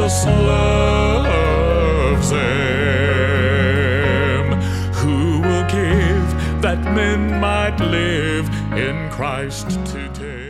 Jesus loves them, who will give that men might live in Christ today.